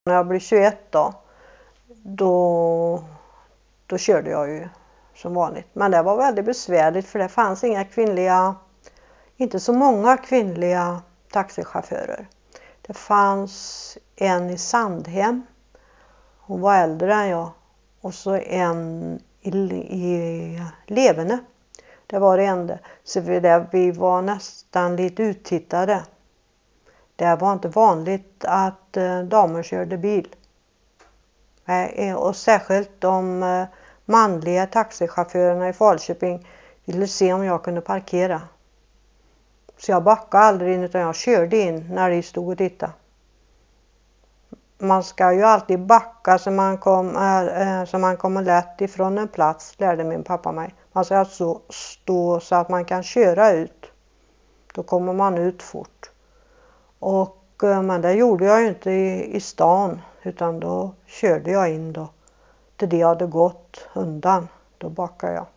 När jag blev 21 då körde jag ju som vanligt. Men det var väldigt besvärligt för det fanns inte så många kvinnliga taxichaufförer. Det fanns en i Sandhem. Hon var äldre än jag. Och så en i Levene. Det var det enda. Så vi var nästan lite uttittade. Det var inte vanligt att damer körde bil. Och särskilt de manliga taxichaufförerna i Falköping ville se om jag kunde parkera. Så jag backade aldrig in utan jag körde in när de stod och tittade. Man ska ju alltid backa så man kommer lätt ifrån en plats, lärde min pappa mig. Man ska alltså stå så att man kan köra ut. Då kommer man ut fort. Men det gjorde jag ju inte i stan utan då körde jag in då. Till det hade gått undan. Då backade jag.